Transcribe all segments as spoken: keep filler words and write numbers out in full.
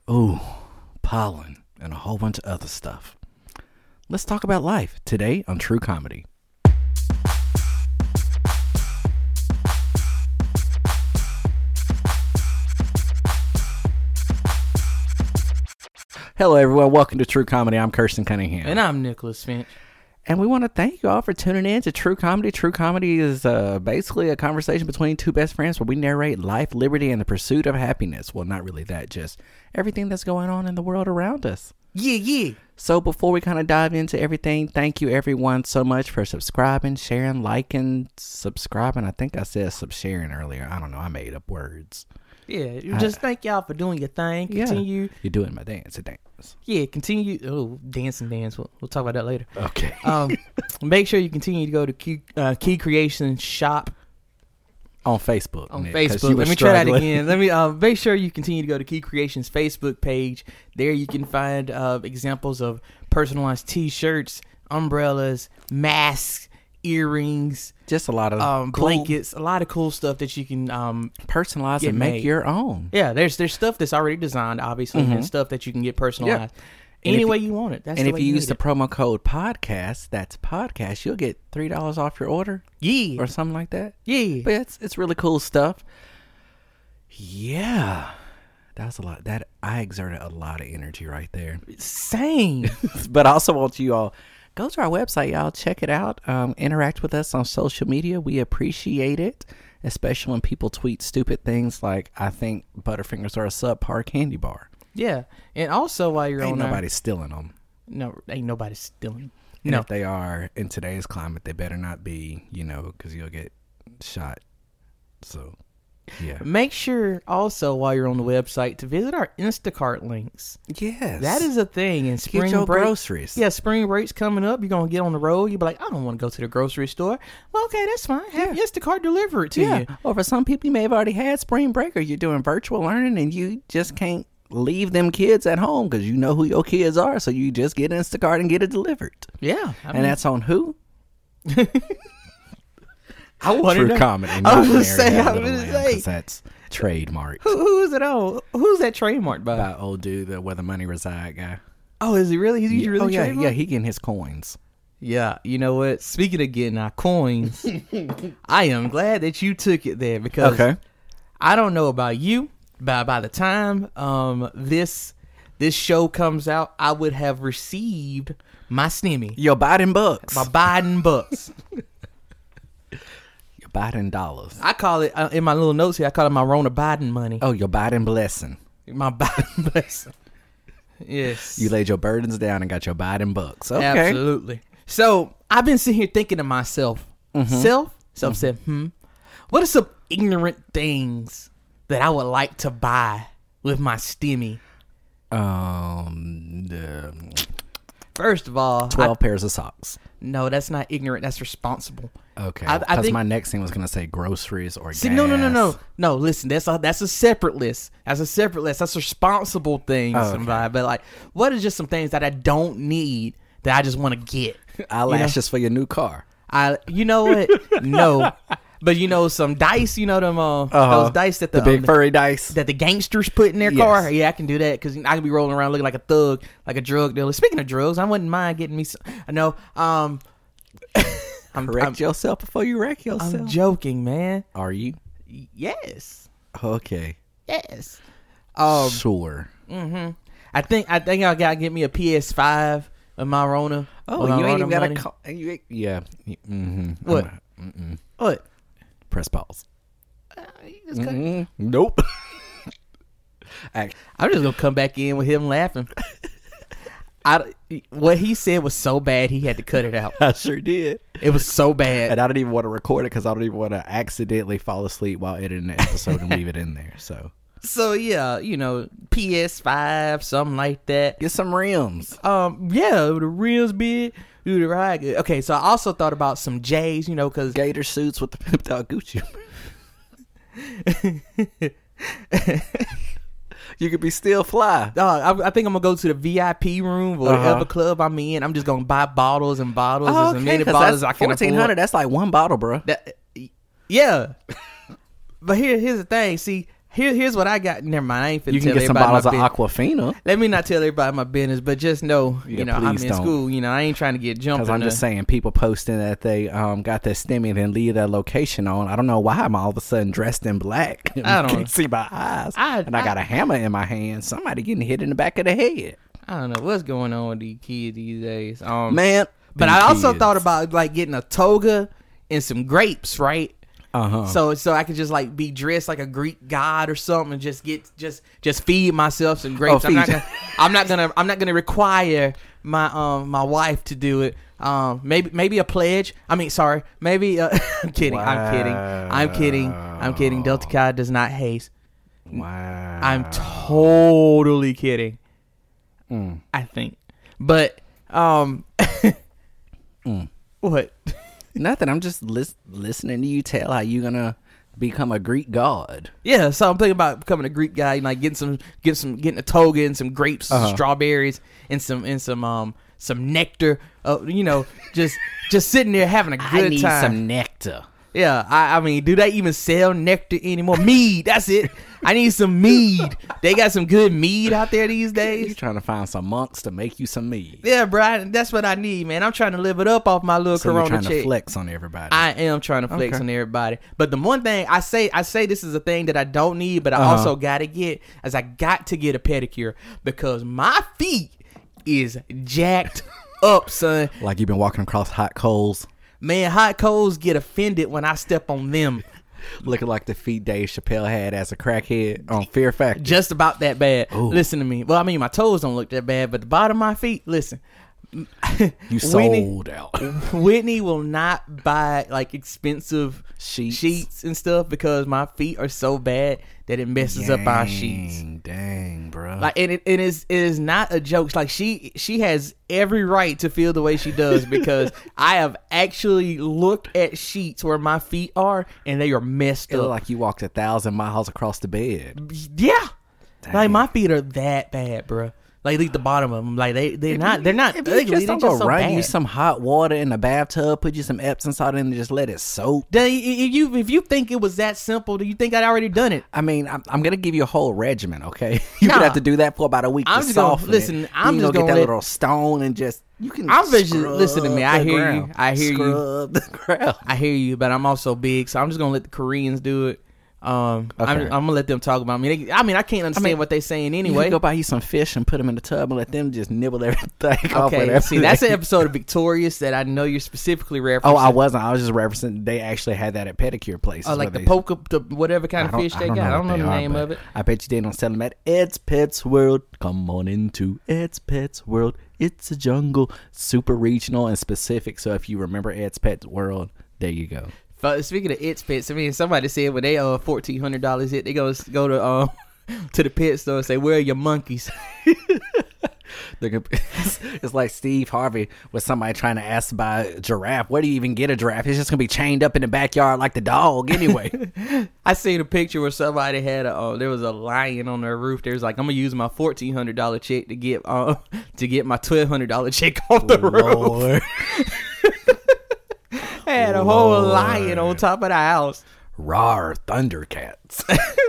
Ooh, pollen, and a whole bunch of other stuff. Let's talk about life today on True Comedy. Hello, everyone. Welcome to True Comedy. I'm Kirsten Cunningham. And I'm Nicholas Finch. And we want to thank you all for tuning in to True Comedy. True Comedy is uh, basically a conversation between two best friends where we narrate life, liberty, and the pursuit of happiness. Well, not really that, just everything that's going on in the world around us. Yeah, yeah. So before we kind of dive into everything, thank you everyone so much for subscribing, sharing, liking, subscribing. I think I said sub-sharing earlier. I don't know. I made up words. Yeah, just I, thank y'all for doing your thing. Continue. Yeah, you're doing my dance, a dance. Yeah, continue. Oh, dance and dance. We'll, we'll talk about that later. Okay. um, make sure you continue to go to Key, uh, Key Creation Shop. On Facebook. On Nick, Facebook. Let me struggling. try that again. Let me uh, make sure you continue to go to Key Creation's Facebook page. There you can find uh, examples of personalized t-shirts, umbrellas, masks, earrings, just a lot of um, cool, blankets, a lot of cool stuff that you can um, personalize and make made. your own. Yeah, there's there's stuff that's already designed, obviously, mm-hmm. and stuff that you can get personalized yeah. any if, way you want it. That's and the if way you you use the it. promo code podcast, that's podcast, you'll get three dollars off your order. Yeah, or something like that. Yeah, but it's it's really cool stuff. Yeah, that was a lot. That I exerted a lot of energy right there. Same, but I also want you all. Go to our website, y'all. Check it out. Um, interact with us on social media. We appreciate it, especially when people tweet stupid things like, I think Butterfingers are a subpar candy bar. Yeah, and also while you're ain't on nobody our, stealing them. No, ain't nobody stealing. And no. if they are, in today's climate, they better not be, you know, because you'll get shot. So, yeah. Make sure also while you're on the website to visit our Instacart links. Yes. That is a thing. And spring get your break, groceries. Yeah, spring break's coming up. You're going to get on the road. You'll be like, I don't want to go to the grocery store. Well, okay, that's fine. Have yeah. Instacart deliver it to yeah. you. Or for some people, you may have already had spring break or you're doing virtual learning and you just can't leave them kids at home because you know who your kids are. So you just get Instacart and get it delivered. Yeah. I mean, and that's on who? I want True to Comedy. I was going to say, I was going to say. That's trademarked. Who, who is it on? Who's that trademarked by? By old dude, the where the money reside guy. Oh, is he really? He's yeah. really Oh, yeah, trademarked? yeah, he getting his coins. Yeah, you know what? Speaking of getting our coins, I am glad that you took it there because okay. I don't know about you, but by the time um this this show comes out, I would have received my stimmy. Your Biden bucks. My Biden bucks. Your Biden dollars. I call it, uh, in my little notes here, I call it my Rona Biden money. Oh, your Biden blessing. My Biden blessing. Yes. You laid your burdens down and got your Biden bucks. Okay. Absolutely. So, I've been sitting here thinking to myself, mm-hmm. self, self mm-hmm. said, hmm, what are some ignorant things that I would like to buy with my stimmy? Um, uh, First of all, twelve I, pairs of socks. No, that's not ignorant. That's responsible. Okay, because my next thing was going to say groceries or see, gas. No, no, no, no, no. Listen, that's a that's a separate list. That's a separate list. That's responsible things. Oh, okay. But like, what are just some things that I don't need that I just want to get? Eyelashes you know? for your new car. I, you know what? No. But you know, some dice, you know them uh, uh-huh. those dice that the, the big um, furry dice that the gangsters put in their yes. car. Yeah, I can do that because I can be rolling around looking like a thug, like a drug dealer. Speaking of drugs, I wouldn't mind getting me. Some, I know. Um, I'm, Correct I'm, yourself before you wreck yourself. I'm joking, man. Are you? Yes. Okay. Yes. Um, sure. Mm-hmm. I think I think I gotta get me a P S five with my Rona. Oh, you ain't even got a. Call, you, yeah. Mm-hmm. What? Mm-mm. What? Press pause. Uh, mm-hmm. Nope. I, I'm just gonna come back in with him laughing. I, what he said was so bad he had to cut it out. I sure did. It was so bad, and I don't even want to record it because I don't even want to accidentally fall asleep while editing the episode and leave it in there. So, so yeah, you know, P S five, something like that. Get some rims. Um, yeah, the rims big. Do the ride. Okay, so I also thought about some J's, you know, because gator suits with the pimped out Gucci. You could be still fly. Uh, I, I think I'm gonna go to the V I P room or whatever uh-huh. club I'm in. I'm just gonna buy bottles and bottles, oh, okay, as many bottles I can afford. fourteen hundred. That's like one bottle, bro. That, yeah, but here, here's the thing. See, Here, here's what I got. Never mind. I ain't finna You can tell get some everybody bottles of my Aquafina. Let me not tell everybody my business, but just know, Yeah, you know, I'm please in don't. school. You know, I ain't trying to get jumped. Because I'm just saying, people posting that they um got their stimmy and then leave their location on. I don't know why I'm all of a sudden dressed in black. I don't You can see my eyes. I- and I, I- got a hammer in my hand. Somebody getting hit in the back of the head. I don't know what's going on with these kids these days. Um, Man. but them I also kids. thought about like getting a toga and some grapes, right? Uh-huh. So so I could just like be dressed like a Greek god or something and just get just just feed myself some grapes. Oh, I'm not feed gonna I'm not gonna I'm not gonna require my um my wife to do it. Um maybe maybe a pledge. I mean sorry, maybe uh, I'm kidding. I'm kidding. I'm kidding. I'm kidding. Delta Chi does not haze. Wow. I'm totally kidding. Mm. I think. But um Mm. what? Nothing. I'm just lis- listening to you tell how you gonna become a Greek god. Yeah, so I'm thinking about becoming a Greek guy and like getting some, getting some, getting a toga and some grapes, Uh-huh. strawberries, and some, and some, um, some nectar. Uh, you know, just, just sitting there having a good I need time. some nectar. Yeah, I, I mean, do they even sell nectar anymore? Mead, that's it. I need some mead. They got some good mead out there these You days. trying to find some monks to make you some mead. Yeah, bro, I- that's what I need, man. I'm trying to live it up off my little So you're Corona trying check. to flex on everybody. I am trying to flex Okay. on everybody. But the one thing I say, I say this is a thing that I don't need, but I Uh-huh. also got to get, is I got to get a pedicure because my feet is jacked up, son. like you've been walking across hot coals, Man, hot coals get offended when I step on them. looking like the feet Dave Chappelle had as a crackhead on Fear Factor. Just about that bad. Ooh. Listen to me. Well, I mean, my toes don't look that bad, but the bottom of my feet, listen. You Whitney- sold out. Whitney will not buy like expensive Sheets. sheets and stuff because my feet are so bad that it messes up our sheets. Dang, Dang, bro. Like and it, it is it is not a joke. Like she she has every right to feel the way she does because I have actually looked at sheets where my feet are and they are messed it up. looked like you walked a thousand miles across the bed. Yeah, Dang. like my feet are that bad, bro. Like at least the bottom of them, like they they're not they're not. If They, you just they're don't go just so run bad. you some hot water in the bathtub, put you some Epsom salt in and just let it soak. Then if you if you think it was that simple, do you think I'd already done it? I mean, I'm, I'm gonna give you a whole regimen, okay? You Nah. could have to do that for about a week I'm to just gonna- soften listen, it. I'm you just go get gonna that let- little stone and just you can. I'm just- scrub listen to me, I the hear you. ground. I hear you. Scrub the ground. I hear you, but I'm also big, so I'm just gonna let the Koreans do it. Um, Okay. I'm, I'm gonna let them talk about me. They, I mean, I can't understand mean, what they're saying You anyway. can go buy you some fish and put them in the tub and let them just nibble everything off. Okay, whatever see, that's they- an episode of Victorious that I know you're specifically referencing. Oh, I wasn't. I was just referencing. They actually had that at pedicure places. Oh, like where the they- poke, the whatever kind I of don't- fish they don't got. I what don't know they the are, name but of it. I bet you they don't sell them at Ed's Pets World. Come on into Ed's Pets World. It's a jungle, super regional and specific. So if you remember Ed's Pets World, there you go. But speaking of It's Pets, I mean, somebody said when they uh fourteen hundred dollars hit, they go go to um to the pet store and say, "Where are your monkeys?" They're gonna- It's, it's like Steve Harvey with somebody trying to ask about a giraffe. Where do you even get a giraffe? It's just gonna be chained up in the backyard like the dog anyway. I seen a picture where somebody had a uh, there was a lion on their roof. They was like, "I'm gonna use my fourteen hundred dollar check to get uh to get my twelve hundred dollar check off the roof." Lord. Had a whole Lord. lion on top of the house. Rawr, Thundercats.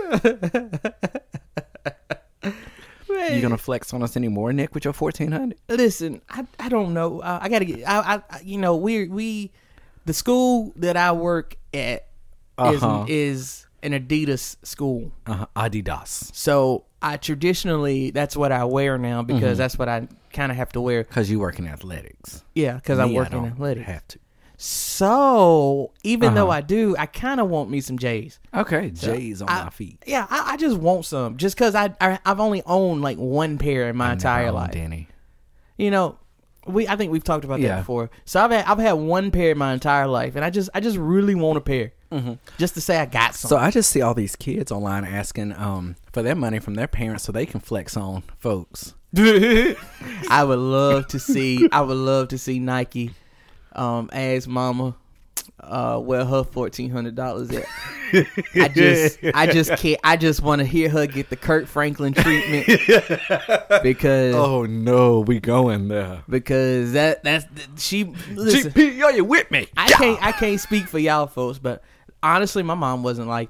Man, You gonna flex on us anymore, Nick, with your fourteen hundred? listen, I I don't know. Uh, I gotta get. I, I you know we we the school that I work at Uh-huh. is is an Adidas school. Uh-huh. Adidas. So I traditionally that's what I wear now because Mm-hmm. that's what I kind of have to wear. Because you work in athletics. Yeah, because I Me, work in don't athletics. have to. So even though Uh-huh. I do, I kind of want me some J's. Okay, J's on I- my feet. Yeah, I, I just want some just because I, I I've only owned like one pair in my I entire never owned life. any. You know, we I think we've talked about that Yeah. before. So I've had I've had one pair in my entire life, and I just I just really want a pair, Mm-hmm. just to say I got some. So I just see all these kids online asking um for their money from their parents so they can flex on folks. I would love to see I would love to see Nike um ask mama uh where her fourteen hundred dollars at. I just I just can't I just want to hear her get the Kurt Franklin treatment because Oh no, we going there. because that that's she listen, G P, are you with me? I can't I can't speak for y'all folks, but honestly my mom wasn't like that.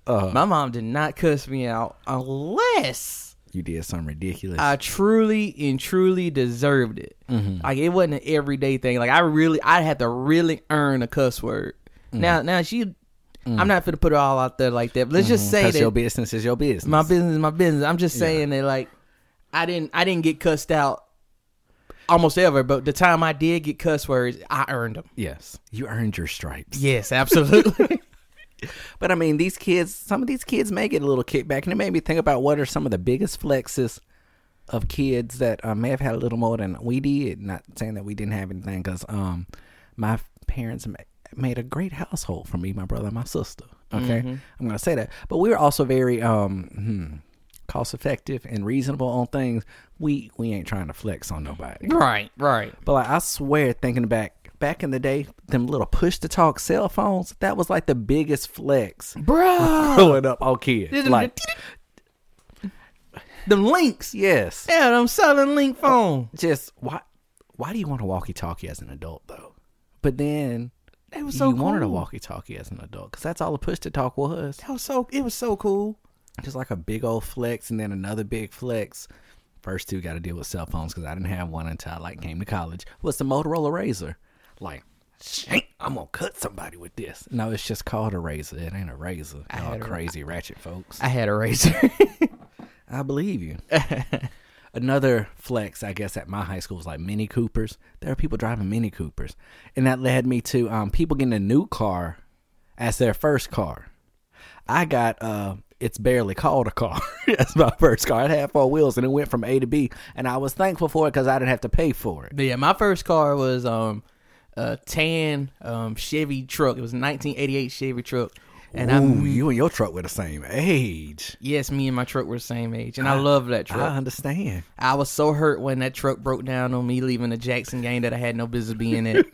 Uh, My mom did not cuss me out unless you did something ridiculous. I truly and truly deserved it. Mm-hmm. Like it wasn't an everyday thing. Like I really, I had to really earn a cuss word. Mm-hmm. Now, now she, mm-hmm. I'm not gonna put it all out there like that. But let's mm-hmm. just say that your business is your business. My business is my business. I'm just saying yeah. that like I didn't, I didn't get cussed out almost ever, but the time I did get cuss words, I earned them. Yes, you earned your stripes. Yes, absolutely. But I mean, these kids, some of these kids may get a little kickback, and it made me think about what are some of the biggest flexes of kids that uh, may have had a little more than we did. Not saying that we didn't have anything, because um, my parents ma- made a great household for me, my brother, and my sister. Okay, mm-hmm. I'm gonna say that, but we were also very um, hmm, cost effective and reasonable on things. We we ain't trying to flex on nobody. Right, right. But like, I swear, thinking back. Back in the day, them little push-to-talk cell phones, that was like the biggest flex. Bruh. Growing up on kids. Like, them links. Yes. Yeah, them selling link phone. Just, why Why do you want a walkie-talkie as an adult, though? But then, it was so you cool. wanted a walkie-talkie as an adult, because that's all the push-to-talk was. That was so, it was so cool. Just like a big old flex, and then another big flex. First two got to deal with cell phones, because I didn't have one until I like came to college. What's the Motorola Razor? Like, I'm gonna cut somebody with this. No, it's just called a razor. It ain't a razor. Y'all crazy a, ratchet folks. I had a razor. I believe you. Another flex, I guess, at my high school was like Mini Coopers. There are people driving Mini Coopers, and that led me to um, people getting a new car as their first car. I got uh, it's barely called a car. That's my first car. It had four wheels, and it went from A to B, and I was thankful for it because I didn't have to pay for it. But yeah, my first car was um. a tan um, Chevy truck. It was a nineteen eighty-eight Chevy truck. And Ooh, I'm, you and your truck were the same age. Yes, me and my truck were the same age. And I, I love that truck. I understand. I was so hurt when that truck broke down on me leaving the Jackson game that I had no business being in.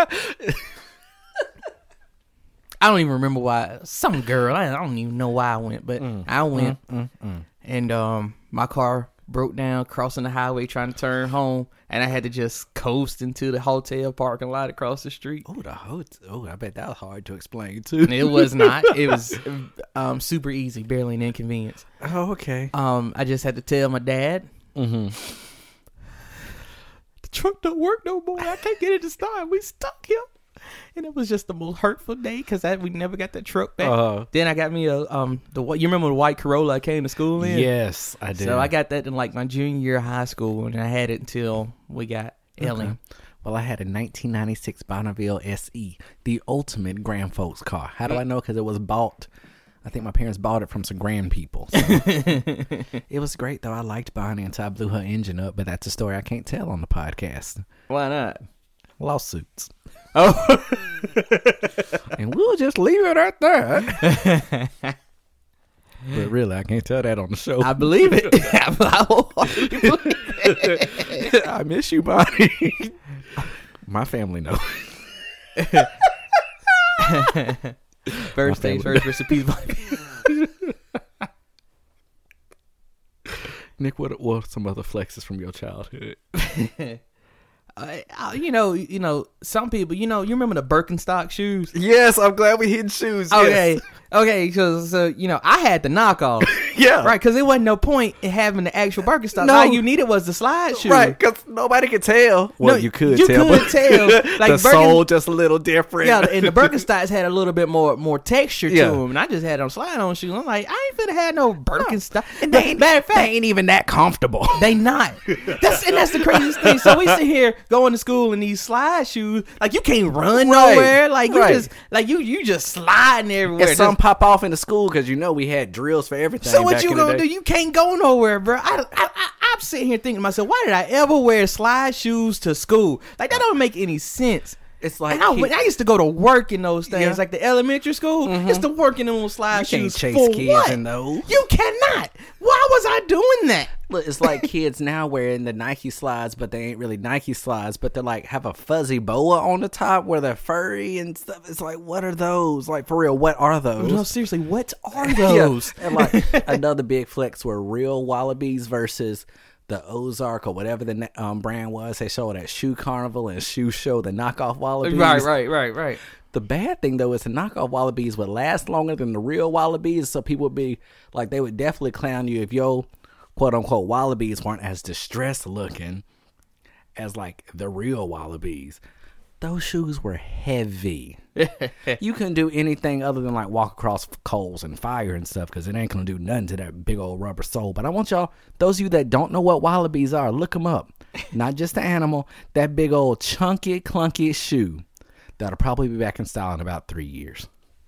I don't even remember why. Some girl. I don't even know why I went, but mm, I went. Mm, mm, mm. And um, my car broke down crossing the highway trying to turn home, and I had to just coast into the hotel parking lot across the street. Oh, the hotel. Oh, I bet that was hard to explain too. It was not. It was um, super easy, barely an inconvenience. Oh, okay. Um, I just had to tell my dad, mm-hmm. the truck don't work no more. I can't get it to start. We stuck here. And it was just the most hurtful day because we never got that truck back. Uh-huh. Then I got me a um the you remember the white Corolla I came to school in? Yes, I did. So I got that in like my junior year of high school, and I had it until we got Ellie. Okay. Well, I had a nineteen ninety-six Bonneville S E, the ultimate grand folks car. How do I know? Because it was bought. I think my parents bought it from some grand people. So. It was great though. I liked Bonnie until I blew her engine up, but that's a story I can't tell on the podcast. Why not? Lawsuits. Oh, and we'll just leave it at that. But really, I can't tell that on the show. I believe it. I, I miss you, Bonnie. My family knows. First things first, recipes. Nick, what what are some other flexes from your childhood? Uh, you know, you know, some people, you know, you remember the Birkenstock shoes? Yes, I'm glad we hit shoes. Okay, yes. okay, so, so you know, I had the knockoff. Yeah, right, because there wasn't no point in having the actual Birkenstock. No. All you needed was the slide shoe, right? Because nobody could tell. Well, no, you could you tell, could but tell. Like the Birken, sole just a little different. Yeah, and the Birkenstocks had a little bit more more texture to yeah. them, and I just had them slide on shoes. I'm like, I ain't finna have no Birkenstock. No. And they ain't, matter of fact, they ain't even that comfortable. They not. That's and that's the craziest thing. So we sit here going to school in these slide shoes, like you can't run right. nowhere. Like you right. just like you you just sliding everywhere. And some pop off into school because you know we had drills for everything. So what back you gonna do? You can't go nowhere, bro. I, I, I, I'm sitting here thinking to myself, why did I ever wear slide shoes to school? Like that don't make any sense. It's like I, I used to go to work in those things, yeah. like the elementary school. Mm-hmm. It's the work in those slide you shoes. Can't chase for kids what? in those. You cannot. Why was I doing that? Look, it's like kids now wearing the Nike slides, but they ain't really Nike slides. But they're like have a fuzzy boa on the top where they're furry and stuff. It's like, what are those? Like for real, what are those? No, seriously, what are those? Yeah. And like another big flex were real wallabies versus the the Ozark or whatever the um, brand was. They showed at Shoe Carnival and Shoe Show the knockoff Wallabies. Right, right, right, right. The bad thing though is the knockoff Wallabies would last longer than the real Wallabies, so people would be like, they would definitely clown you if your quote unquote Wallabies weren't as distressed looking as like the real Wallabies. Those shoes were heavy. You couldn't do anything other than like walk across coals and fire and stuff because it ain't gonna do nothing to that big old rubber sole. But I want y'all, those of you that don't know what Wallabies are, look them up. Not just the animal, that big old chunky, clunky shoe that'll probably be back in style in about three years.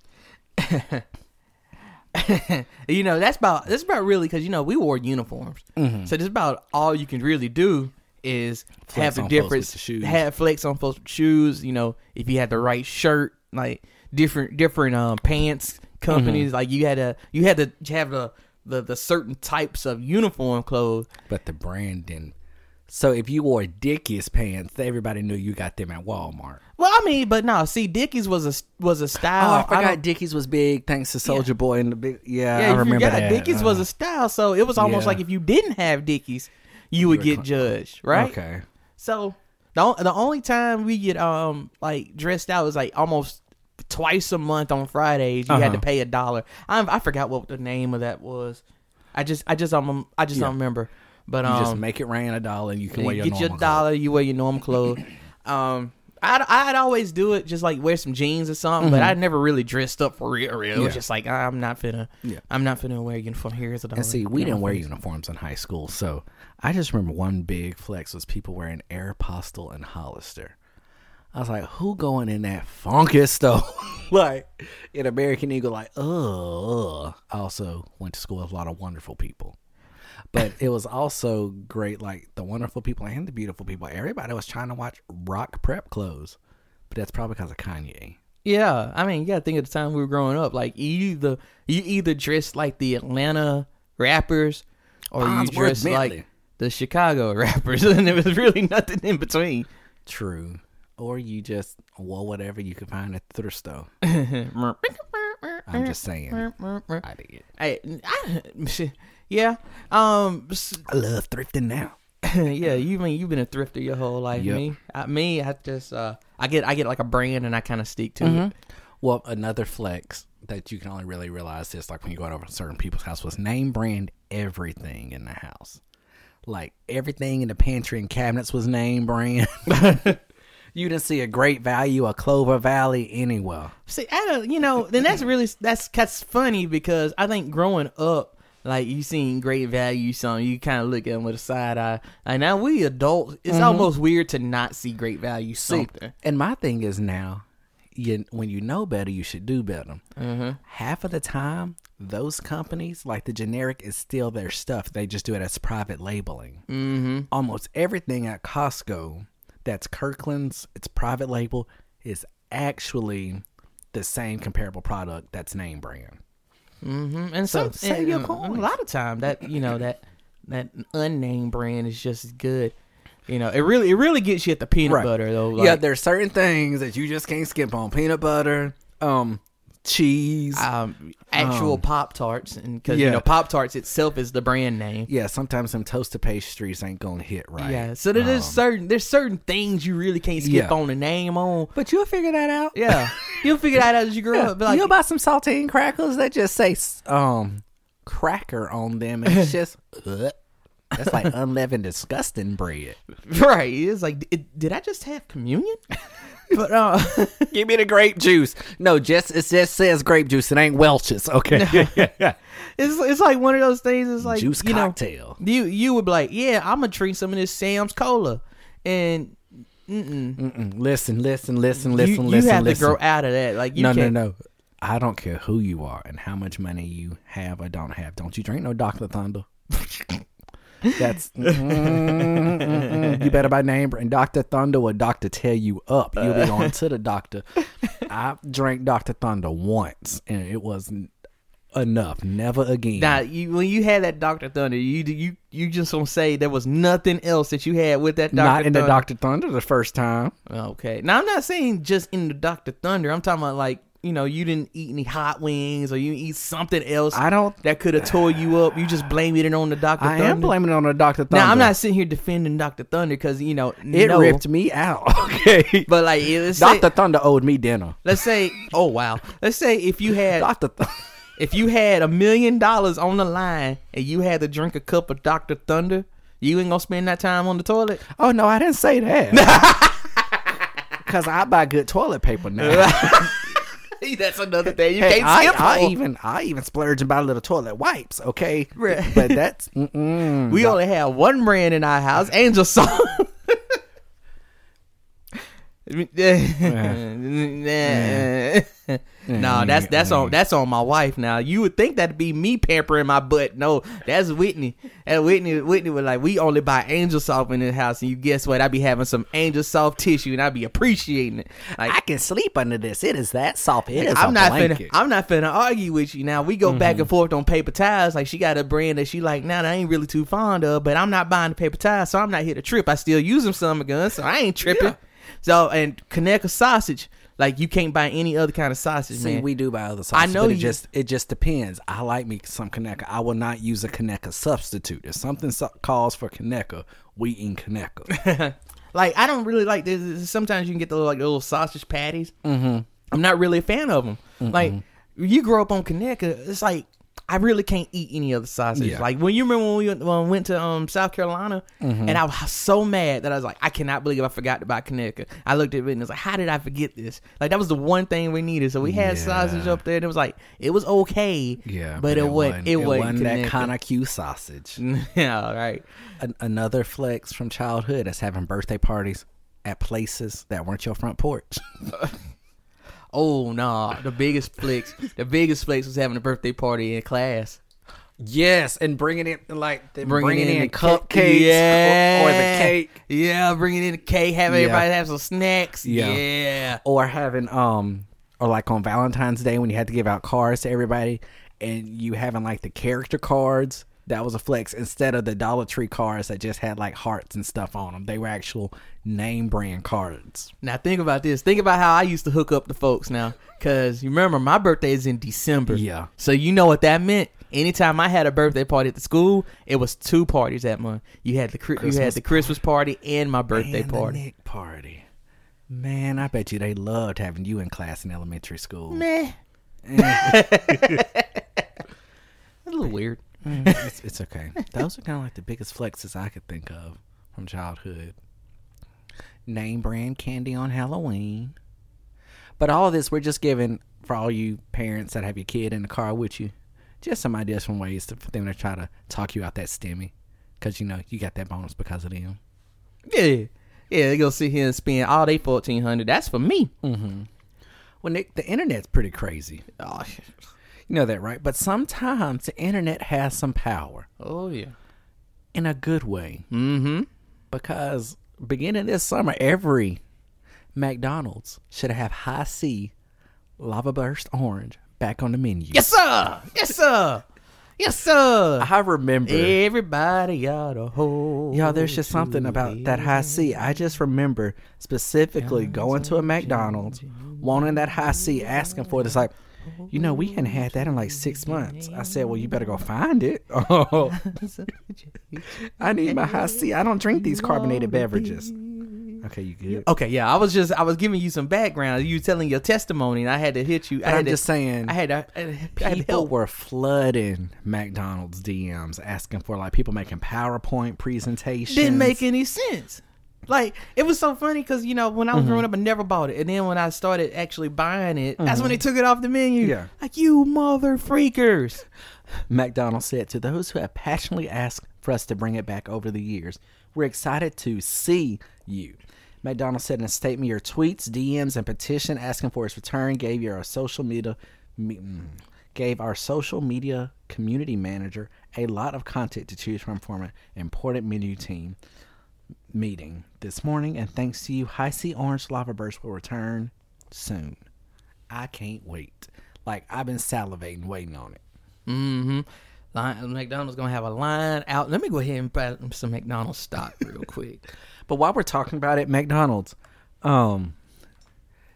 You know, that's about that's about really because you know we wore uniforms, mm-hmm. so that's about all you can really do. Is flex have the different the shoes. Have flex on folks with shoes. You know, if you had the right shirt, like different different um pants companies, mm-hmm. like you had to you had to have the, the the certain types of uniform clothes. But the brand didn't. So if you wore Dickies pants, everybody knew you got them at Walmart. Well, I mean, but no, see, Dickies was a was a style. Oh, I forgot I Dickies was big thanks to Soulja yeah. Boy and the big. Yeah, yeah I remember that. Dickies uh, was a style, so it was almost yeah. like if you didn't have Dickies. You would get judged, right? Okay. So the the only time we get um like dressed out was like almost twice a month on Fridays. You uh-huh. had to pay a dollar. I I forgot what the name of that was. I just I just um I just yeah. don't remember. But you um, just make it rain a dollar and you can you wear your get normal your dollar. clothes. You wear your normal clothes. um. I'd, I'd always do it, just like wear some jeans or something, mm-hmm. but I never really dressed up for real. real. Yeah. It was just like I'm not finna, yeah. I'm not finna wear a uniform. Here's a dollar. And see, we didn't wear uniforms in high school, so I just remember one big flex was people wearing Aeropostale and Hollister. I was like, who going in that funky stuff? Like in American Eagle, like, oh. I also went to school with a lot of wonderful people. But it was also great, like the wonderful people and the beautiful people. Everybody was trying to watch rock prep clothes, but that's probably because of Kanye. Yeah, I mean, you gotta think of the time we were growing up. Like you either you either dressed like the Atlanta rappers, or Bondsworth you dressed Bentley. like the Chicago rappers, and there was really nothing in between. True, or you just wore whatever you could find at the thrift store. I'm just saying, I did. I, I Yeah, um, I love thrifting now. Yeah, you mean you've been a thrifter your whole life. Yep. Me, I, me, I just uh, I get I get like a brand and I kind of stick to mm-hmm. it. Well, another flex that you can only really realize this, like when you go over to certain people's house, was name brand everything in the house. Like everything in the pantry and cabinets was name brand. You didn't see a Great Value, a Clover Valley anywhere. See, I don't, you know, then that's really that's that's funny because I think growing up. Like, you seen Great Value, something, you kind of look at them with a side eye. Like, now we adults, it's mm-hmm. almost weird to not see Great Value something. See, and my thing is now, you, when you know better, you should do better. Mm-hmm. Half of the time, those companies, like the generic, is still their stuff. They just do it as private labeling. Mm-hmm. Almost everything at Costco that's Kirkland's, it's private label, is actually the same comparable product that's name brand. Mm-hmm. And so, so save and, your and coins. A lot of time that you know that that unnamed brand is just as good. You know, it really it really gets you at the peanut right. butter though. Like, yeah, there's certain things that you just can't skip on: peanut butter, um, cheese, um, actual um, Pop Tarts, and because yeah. you know Pop Tarts itself is the brand name. Yeah, sometimes some toasted pastries ain't gonna hit right. Yeah, so there's um, certain there's certain things you really can't skip yeah. on the name on, but you'll figure that out. Yeah, you'll figure that out as you grow yeah. up. But like, you'll buy some saltine crackers that just say um cracker on them, and it's just uh, that's like unleavened disgusting bread. Right? It's like, it, did I just have communion? But uh, give me the grape juice. No, just it just says grape juice. It ain't Welch's. Okay. it's it's like one of those things. It's like juice you cocktail. Know, you you would be like, yeah, I'm gonna drink some of this Sam's Cola, and mm-mm. Mm-mm. listen, listen, listen, listen, you, you listen. have listen. to grow out of that. Like you no, can't. no, no. I don't care who you are and how much money you have or don't have. Don't you drink no Doctor Thunder. That's mm, mm, mm, you better buy name brand. Doctor Thunder or Doctor Tear You Up. You'll be going to the doctor. I drank Doctor Thunder once and it wasn't enough. Never again. Now, you, when you had that Doctor Thunder, you you you just gonna say there was nothing else that you had with that Doctor Not in Thunder? the Doctor Thunder the first time. Okay. Now I'm not saying just in the Doctor Thunder. I'm talking about like you know, you didn't eat any hot wings or you eat something else I don't. that could have tore you up. You just blaming it on the Doctor I Thunder. am blaming it on the Doctor Thunder. Now, I'm not sitting here defending Doctor Thunder because, you know, It no, ripped me out. Okay. but like, let's Doctor say, Thunder owed me dinner. let's say, oh wow, let's say if you had, Doctor Th- if you had a million dollars on the line and you had to drink a cup of Doctor Thunder, you ain't gonna spend that time on the toilet. Oh no, I didn't say that. Because I buy good toilet paper now. That's another thing you Hey, can't I, skip I on. even I even splurge and buy little toilet wipes. Okay, Right. but that's mm-mm. We only have one brand in our house, Angel Salt. No, that's that's on that's on my wife now. You would think that'd be me pampering my butt. No, that's Whitney. And Whitney Whitney was like, we only buy Angel Soft in this house, and you guess what? I be having some Angel Soft tissue, and I be appreciating it. Like, I can sleep under this. It is that soft. It is I'm a not blanket. finna I'm not finna argue with you now. We go Mm-hmm. back and forth on paper towels. Like, she got a brand that she like now that I ain't really too fond of, but I'm not buying the paper towels, so I'm not here to trip. I still use them summer guns, so I ain't tripping. Yeah. So, and Conecuh sausage, like, you can't buy any other kind of sausage, See, man. we do buy other sauces. I know but it you- just it just depends. I like me some Conecuh. I will not use a Conecuh substitute. If something so- calls for Conecuh, we eat Conecuh. Like, I don't really like this. Sometimes you can get the little, like, the little sausage patties. Mm-hmm. I'm not really a fan of them. Mm-hmm. Like, you grow up on Conecuh, it's like, I really can't eat any other sausage. Yeah. Like, when you remember when we went, when we went to um, South Carolina, Mm-hmm. and I was so mad that I was like, I cannot believe I forgot to buy Conecuh. I looked at it and was like, how did I forget this? Like, that was the one thing we needed. So we had Yeah. sausage up there, and it was like, it was okay. Yeah, but, it, wasn't. It wasn't, that Conecuh. kind of cute sausage. Yeah, right. An- another flex from childhood is having birthday parties at places that weren't your front porch. Oh no, the biggest flex, the biggest flex was having a birthday party in class. Yes, and bringing in like the, Bringing, bringing, in, the cupcakes cake. Yeah. or, or the cake, Yeah, bringing in the cake, having Yeah. everybody have some snacks. Yeah. Yeah. or having um or like on Valentine's Day when you had to give out cards to everybody, and you having like the character cards. That was a flex instead of the Dollar Tree cards that just had like hearts and stuff on them. They were actual name brand cards. Now think about this. Think about how I used to hook up the folks now. Cause you remember my birthday is in December. Yeah. So you know what that meant. Anytime I had a birthday party at the school, it was two parties that month. You had the Chri- you had Christmas the Christmas party and my birthday and party. The Nick party. Man, I bet you they loved having you in class in elementary school. Meh. Eh, A little weird. it's, it's okay. Those are kind of like the biggest flexes I could think of from childhood. Name brand candy on Halloween. But all of this, we're just giving, for all you parents that have your kid in the car with you, just some ideas from ways to, for them to try to talk you out that stimmy. Because, you know, you got that bonus because of them. Yeah. Yeah, they go sit here and spend all day fourteen hundred. That's for me. Mm-hmm. Well, Nick, the internet's pretty crazy. Oh, You know that, right? But sometimes the internet has some power oh yeah. in a good way. Mm-hmm. Because beginning this summer, every McDonald's should have High C Lava Burst Orange back on the menu. Yes, sir. Yes, sir. Yes, sir. I remember. Everybody ought to hold. Y'all, there's just something about that High C. I just remember specifically going to a McDonald's, wanting that High C, asking for it. It's like, you know, we hadn't had that in like six months. I said, well, you better go find it. Oh, I need my High C. I don't drink these carbonated beverages. Okay, you good? Okay, yeah, I was just I was giving you some background. You telling your testimony, and I had to hit you. I But had I'm to, just saying, I had to, I had to, I had to people help. were flooding McDonald's D Ms asking for like people making PowerPoint presentations. Didn't make any sense. Like, it was so funny because, you know, when I was Mm-hmm. growing up, I never bought it. And then when I started actually buying it, that's when they took it off the menu. Yeah. Like, you mother freakers. McDonald's said, to those who have passionately asked for us to bring it back over the years, we're excited to see you. McDonald's said in a statement, your tweets, D Ms, and petition asking for its return gave your social media me, mm, gave our social media community manager a lot of content to choose from for an important menu team meeting this morning, and thanks to you, High C Orange Lava Burst will return soon. I can't wait. Like, I've been salivating, waiting on it. Mm-hmm. Line, McDonald's going to have a line out. Let me go ahead and buy some McDonald's stock real quick. But while we're talking about it, McDonald's, um,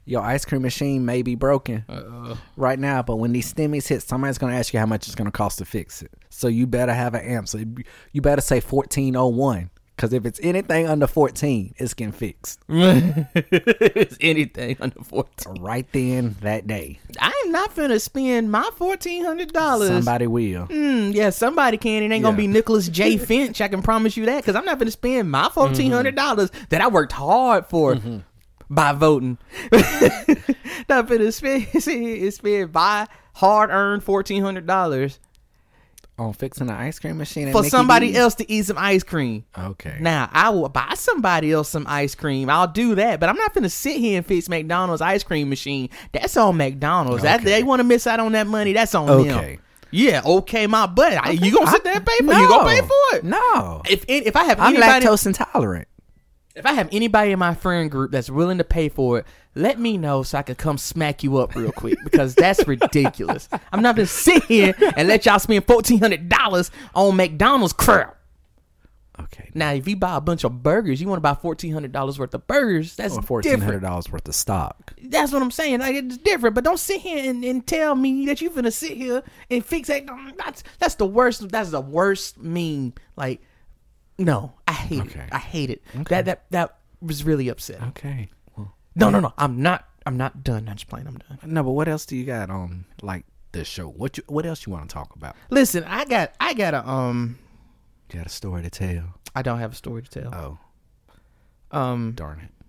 Your ice cream machine may be broken Uh-oh. right now, but when these stimmies hit, somebody's going to ask you how much it's going to cost to fix it. So you better have an answer. You better say fourteen oh one, because if it's anything under fourteen, it's getting fixed. It's anything under fourteen. Right then, that day. I am not finna spend my fourteen hundred dollars. Somebody will. Mm, yeah, somebody can. It ain't gonna Yeah. be Nicholas J. Finch. I can promise you that, because I'm not gonna spend my fourteen hundred dollars mm-hmm. that I worked hard for mm-hmm. by voting. Not gonna spend, spend my hard earned fourteen hundred dollars on fixing the ice cream machine at for Mickey somebody D's? else to eat some ice cream. Okay. Now, I will buy somebody else some ice cream. I'll do that, but I'm not gonna sit here and fix McDonald's ice cream machine. That's on McDonald's. Okay. That they want to miss out on that money. That's on Okay. them. Yeah, okay, my butt. I- You gonna sit there and pay for it? No. You gonna pay for it? No. If if I have I'm anybody, lactose intolerant. if I have anybody in my friend group that's willing to pay for it, let me know so I can come smack you up real quick, because that's ridiculous. I'm not gonna sit here and let y'all spend fourteen hundred dollars on McDonald's crap. Okay. Now, if you buy a bunch of burgers, you want to buy fourteen hundred dollars worth of burgers. That's Or fourteen hundred different. dollars worth of stock. That's what I'm saying. Like, it's different. But don't sit here and, and tell me that you finna sit here and fix that. That's that's the worst. That's the worst meme. Like, no, I hate Okay. it. I hate it. Okay. That that that was really upsetting. Okay. Well, No, no, no. I'm not. I'm not done. I'm just playing. I'm done. no, but what else do you got on like this show? What you, what else you want to talk about? Listen, I got. I got a. Um. You got a story to tell? I don't have a story to tell. Oh, Um. darn it.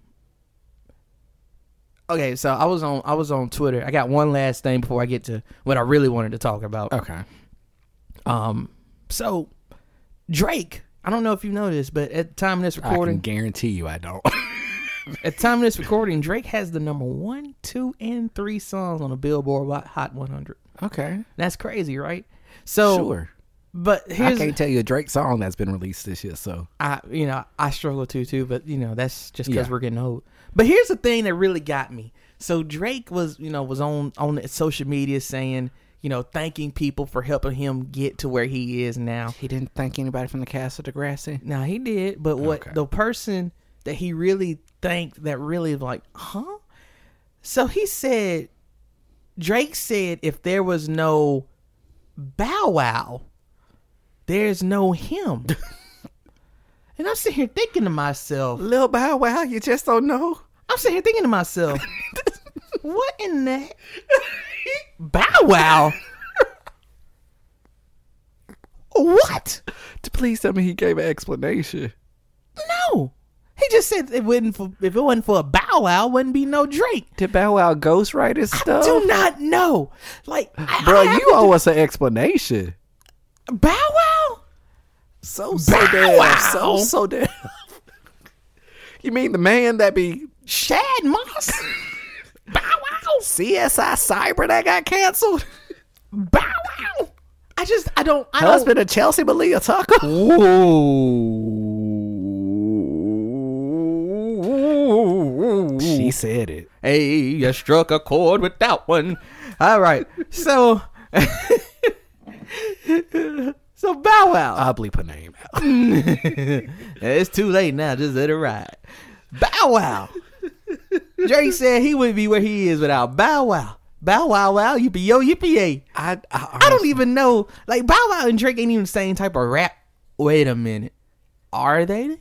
Okay, so I was on. I was on Twitter. I got one last thing before I get to what I really wanted to talk about. Okay. Um. So, Drake. I don't know if you know this, but at the time of this I can recording, guarantee you I don't. at the time of this recording, Drake has the number one, two, and three songs on the Billboard Hot one hundred. Okay. That's crazy, right? So, Sure. but I here's can't tell you a Drake song that's been released this year, so. I, you know, I struggle to too, but you know, that's just because Yeah. we're getting old. But here's the thing that really got me. So Drake was, you know, was on on social media saying, you know, thanking people for helping him get to where he is now. He didn't thank anybody from the cast of Degrassi? Now he did, but what Okay. the person that he really thanked that really like, huh? So he said, Drake said, if there was no Bow Wow, there's no him. And I'm sitting here thinking to myself, Lil Bow Wow, you just don't know? I'm sitting here thinking to myself, what in the heck? Bow Wow? What? Please tell me he gave an explanation. No. He just said it wouldn't for, if it wasn't for a Bow Wow, wouldn't be no Drake. Did Bow Wow ghostwrite his stuff? Do not know. Like, I- Bro, I have you to owe us an explanation. do- Bow Wow? So, so Bow damn. Wow. So, so damn. You mean the man that be Shad Moss? Bow Wow? C S I Cyber that got canceled? Bow Wow? I just, I don't, I Husband of Chelsea Malia Tucker? don't. She said it. Hey, you struck a chord with that one. All right. So, so Bow Wow. I'll bleep her name out. It's too late now. Just let it ride. Bow Wow. Drake said he wouldn't be where he is without Bow Wow. Bow Wow Wow, yippee yo, yippee yay. I, I, I don't even know. Like, Bow Wow and Drake ain't even the same type of rap. Wait a minute. Are they?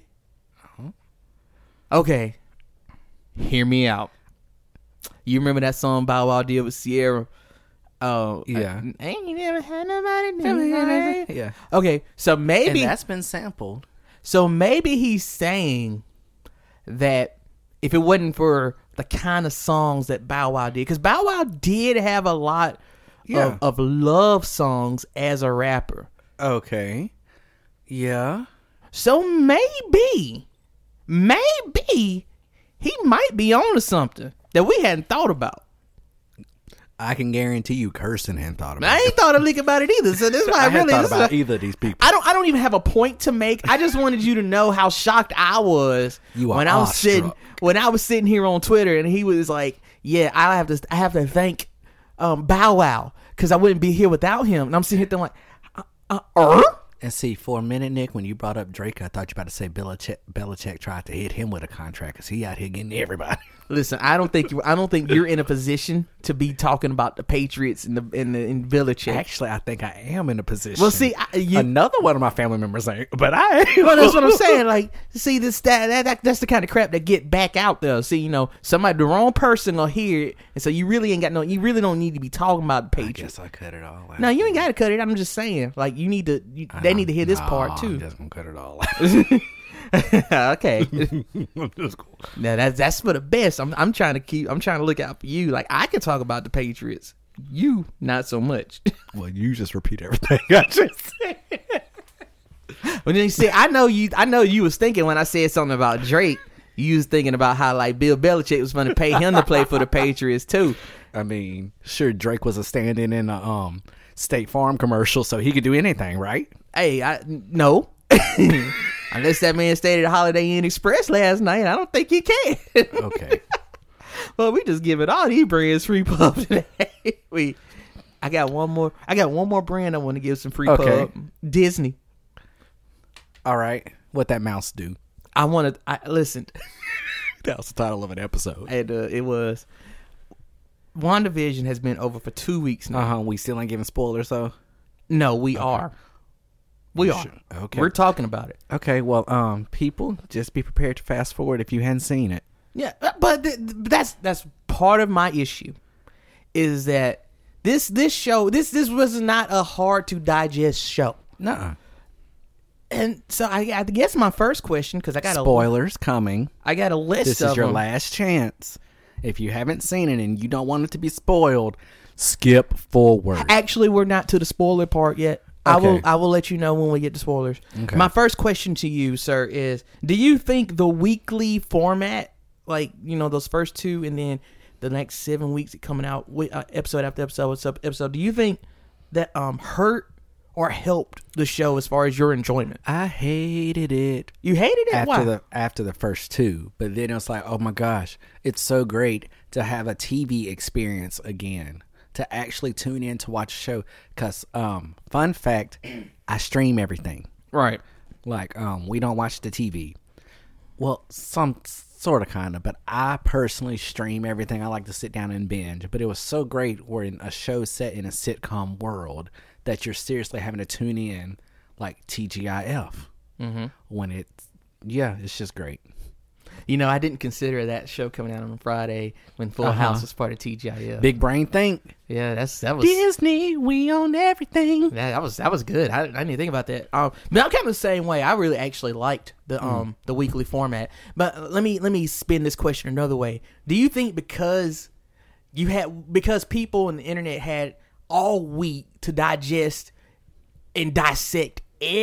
Okay. Hear me out. You remember that song Bow Wow did with Sierra? Oh, Yeah. I, ain't never had nobody do me. Yeah. Okay, so maybe And that's been sampled. so maybe he's saying that if it wasn't for the kind of songs that Bow Wow did, because Bow Wow did have a lot Yeah. of, of love songs as a rapper. Okay. Yeah. So maybe, maybe he might be on to something that we hadn't thought about. I can guarantee you Kirsten hadn't thought about I it. ain't thought of leak about it either. So this is why I, I hadn't really thought this is about why- either of these people. I don't. I don't even have a point to make. I just wanted you to know how shocked I was You are when I was awestruck. sitting when I was sitting here on Twitter and he was like, "Yeah, I have to. I have to thank um, Bow Wow because I wouldn't be here without him." And I'm sitting here thinking like, uh, uh, uh? And see, for a minute, Nick, when you brought up Drake, I thought you were about to say Belichick, Belichick tried to hit him with a contract because he out here getting everybody. Listen, I don't think you. I don't think you're in a position to be talking about the Patriots and the and the in Belichick. Actually, I think I am in a position. Well, see, I, you, another one of my family members ain't, but I ain't. Well, that's what I'm saying. Like, see, this that, that, that that's the kind of crap that get back out there. See, you know, somebody, the wrong person will hear it, and so you really ain't got no. You really don't need to be talking about the Patriots. I guess I cut it all out. No, you ain't got to cut it. I'm just saying, like, you need to. You, they need to hear this no, part too. I'm just gonna cut it all out. Okay. Now that's that's for the best. I'm I'm trying to keep. I'm trying to look out for you. Like, I can talk about the Patriots. You not so much. Well, you just repeat everything I just said. But then you see, I know you. I know you was thinking when I said something about Drake. You was thinking about how like Bill Belichick was going to pay him to play for the Patriots too. I mean, sure, Drake was a stand-in in a um, State Farm commercial, so he could do anything, right? Hey, I no. Unless that man stayed at the Holiday Inn Express last night, I don't think he can. Okay. Well, we just giving all these brands free pub today. we, I got one more. I got one more brand I want to give some free Okay. pub. Disney. All right. What that mouse do? I want to. I listen. That was the title of an episode. And, uh, it was. WandaVision has been over for two weeks now. Uh huh. We still ain't giving spoilers, though. No, we Okay. are. We You are. should- Okay. We're talking about it. Okay. Well, um, people, just be prepared to fast forward if you hadn't seen it. Yeah, but th- th- that's that's part of my issue, is that this this show this this was not a hard to digest show, Nuh-uh. and so I, I guess my first question, because I got Spoilers coming. a I got a list This of is your them. last chance. If you haven't seen it and you don't want it to be spoiled, skip forward. Actually, we're not to the spoiler part yet. I will Okay. I will let you know when we get to spoilers. Okay. My first question to you, sir, is: do you think the weekly format, like, you know, those first two, and then the next seven weeks coming out wi- uh, episode after episode after episode, do you think that um hurt or helped the show as far as your enjoyment? I hated it You hated it. after Why? the after the first two, but then it's like, oh my gosh, it's so great to have a T V experience again, to actually tune in to watch a show. Cause um, fun fact, I stream everything. Right. Like um, we don't watch the T V. Well, some sort of kind of, but I personally stream everything. I like to sit down and binge. But it was so great where in a show set in a sitcom world that you're seriously having to tune in like T G I F Mm-hmm. when it's, yeah, it's just great. You know, I didn't consider that show coming out on Friday when Full Uh-huh. House was part of T G I F. Big brain think. Yeah, that's that was Disney, we own everything. Yeah, that was that was good. I, I didn't even think about that. Um, but I'm kind of the same way. I really actually liked the um the weekly format. But let me let me spin this question another way. Do you think because you had because people on the internet had all week to digest and dissect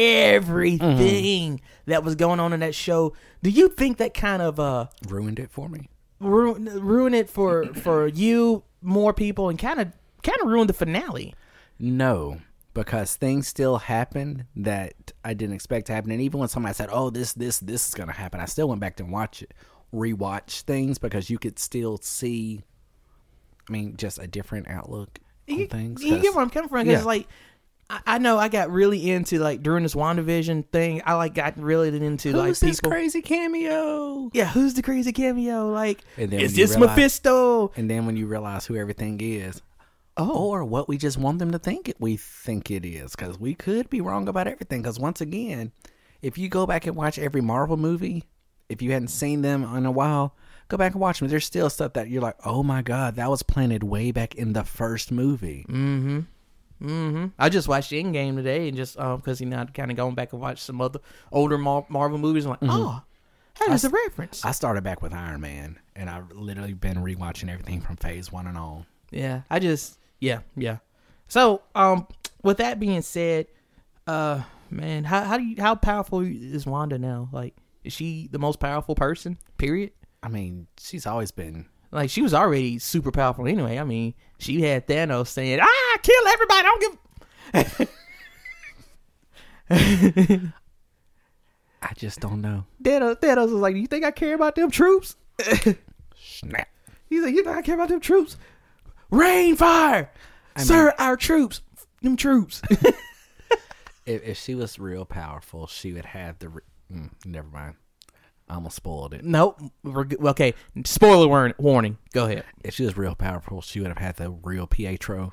everything that was going on in that show, do you think that kind of uh Ruined it for me. ruin ruin it for for you, more people, and kind of kind of ruined the finale? No, because things still happened that I didn't expect to happen. And even when somebody said, oh, this, this, this is going to happen, I still went back and watch it, rewatch things, because you could still see, I mean, just a different outlook on You, things. you get where I'm coming from? Because, Yeah. like, I, I know I got really into, like, during this WandaVision thing, I, like, got really into, Who's like, this people. crazy cameo? Yeah, who's the crazy cameo? Like, And then is when you this realize- Mephisto? And then when you realize who everything is, Oh. or what we just want them to think it, we think it is, because we could be wrong about everything. Because once again, if you go back and watch every Marvel movie, if you hadn't seen them in a while, go back and watch them. There's still stuff that you're like, oh my god, that was planted way back in the first movie. Mm-hmm. Mm-hmm. I just watched Endgame today, and just um, because you know, I'd kind of gone back and watched some other older Mar- Marvel movies. I'm like, oh, that is a reference. I started back with Iron Man, and I've literally been rewatching everything from Phase One and on. Yeah, I just yeah, yeah. So, um, with that being said, uh, man, how how do you how powerful is Wanda now? Like, is she the most powerful person? Period. I mean, she's always been. Like, she was already super powerful anyway. I mean, she had Thanos saying, "Ah, kill everybody! I don't give." I just don't know. Thanos, Thanos was like, "Do you think I care about them troops?" Snap. He's like, "You think I care about them troops? Rain, fire, I sir, our troops, them troops." If, if she was real powerful, she would have the. Re- mm, never mind. I almost spoiled it. Nope. We're good. Okay. Spoiler warn- warning. Go ahead. If she was real powerful, she would have had the real Pietro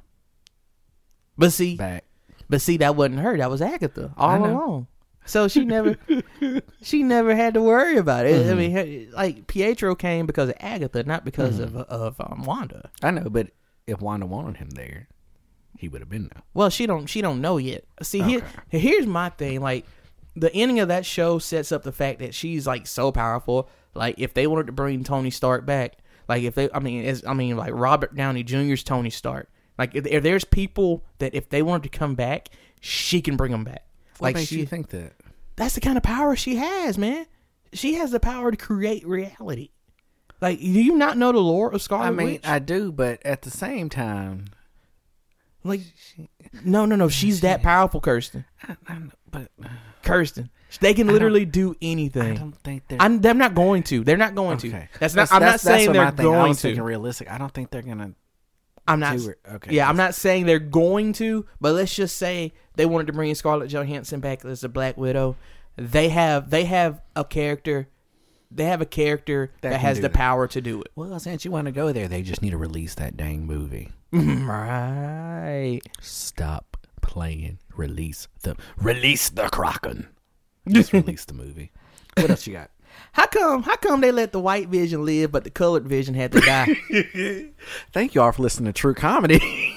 But see, back. but see, that wasn't her. That was Agatha all I know. along. So she never, she never had to worry about it. Mm-hmm. I mean, her- like Pietro came because of Agatha, not because Mm-hmm. of of um, Wanda. I know, but if Wanda wanted him there, he would have been there. Well, she don't, she don't know yet. See, here, Okay. here's my thing. Like, the ending of that show sets up the fact that she's like so powerful. Like, if they wanted to bring Tony Stark back, like if they, I mean, as, I mean, like Robert Downey Junior's Tony Stark. Like, if, if there's people that if they wanted to come back, she can bring them back. What Like, makes she, you think that? that's the kind of power she has, man. She has the power to create reality. Like, do you not know the lore of Scarlet I mean, Witch? I do, but at the same time, like, no, no, no. She's that powerful, Kirsten. I, I know, but Kirsten. They can literally do anything. I don't think they're. I'm, they're not going to. They're not going okay. to. That's not. I'm not saying what they're my thing- I going was thinking to. realistic. I don't think they're gonna. I'm not. do it. Okay. Yeah, I'm not saying they're going to. But let's just say they wanted to bring Scarlett Johansson back as a Black Widow. They have. They have a character. They have a character That that, can has do the that. power to do it. Well, since you want to go there, they just need to release that dang movie. Right. Stop playing. Release the release the Kraken. Just release the movie. What else you got? How come? How come they let the white Vision live, but the colored Vision had to die? Thank you all for listening to True Comedy.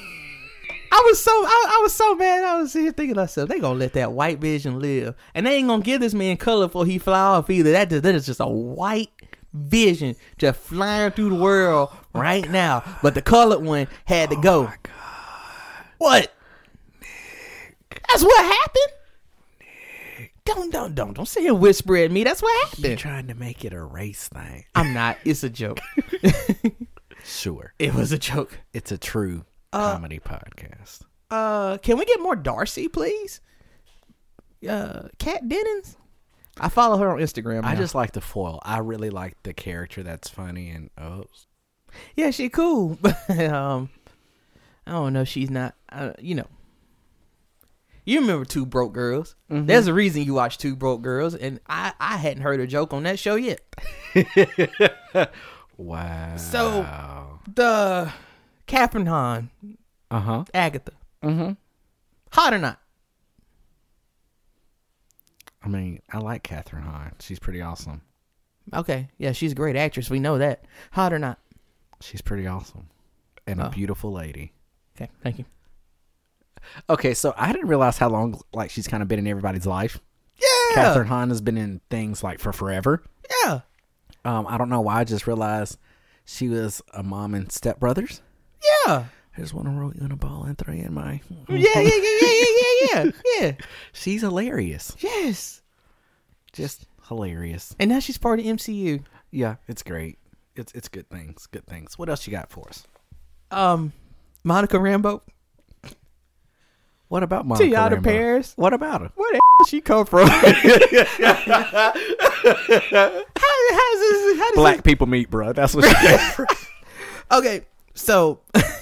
I was so I, I was so mad. I was here thinking to myself, they gonna let that white Vision live, and they ain't gonna give this man color before he fly off either. That just, that is just a white Vision just flying through the world right now. But the colored one had to go. Oh my God. What? Nick. That's what happened. Nick. Don't don't don't don't say a whisper at me. That's what You're happened. trying to make it a race thing. I'm not. It's a joke. Sure. It was a joke. It's a true Uh, comedy podcast. Uh, can we get more Darcy, please? Uh, Kat Dennings. I follow her on Instagram. I now. just like the foil. I really like the character that's funny and oh, yeah, she cool, but um, I don't know. She's not. Uh, you know, you remember Two Broke Girls? Mhm. There's a reason you watch Two Broke Girls, and I I hadn't heard a joke on that show yet. wow. So the Catherine Hahn, uh huh. Agatha, Mm-hmm. hot or not? I mean, I like Catherine Hahn. She's pretty awesome. Okay, yeah, she's a great actress. We know that. Hot or not? She's pretty awesome and Oh. a beautiful lady. Okay, thank you. Okay, so I didn't realize how long like she's kind of been in everybody's life. Yeah, Catherine Hahn has been in things like for forever. yeah, Um, I don't know why. I just realized she was a mom in Step Brothers. yeah. I just want to roll you in a ball and throw you in my. Yeah, yeah, yeah, yeah, yeah, yeah, yeah, yeah. She's hilarious. Yes. Just hilarious. And now she's part of M C U. Yeah, it's great. It's it's good things. Good things. What else you got for us? Um, Monica Rambeau. What about Monica Tiana Rambeau? Paris. What about her? Where the hell she come from? how, how's this, how does Black people meet, bro. That's what she came from. this, okay, so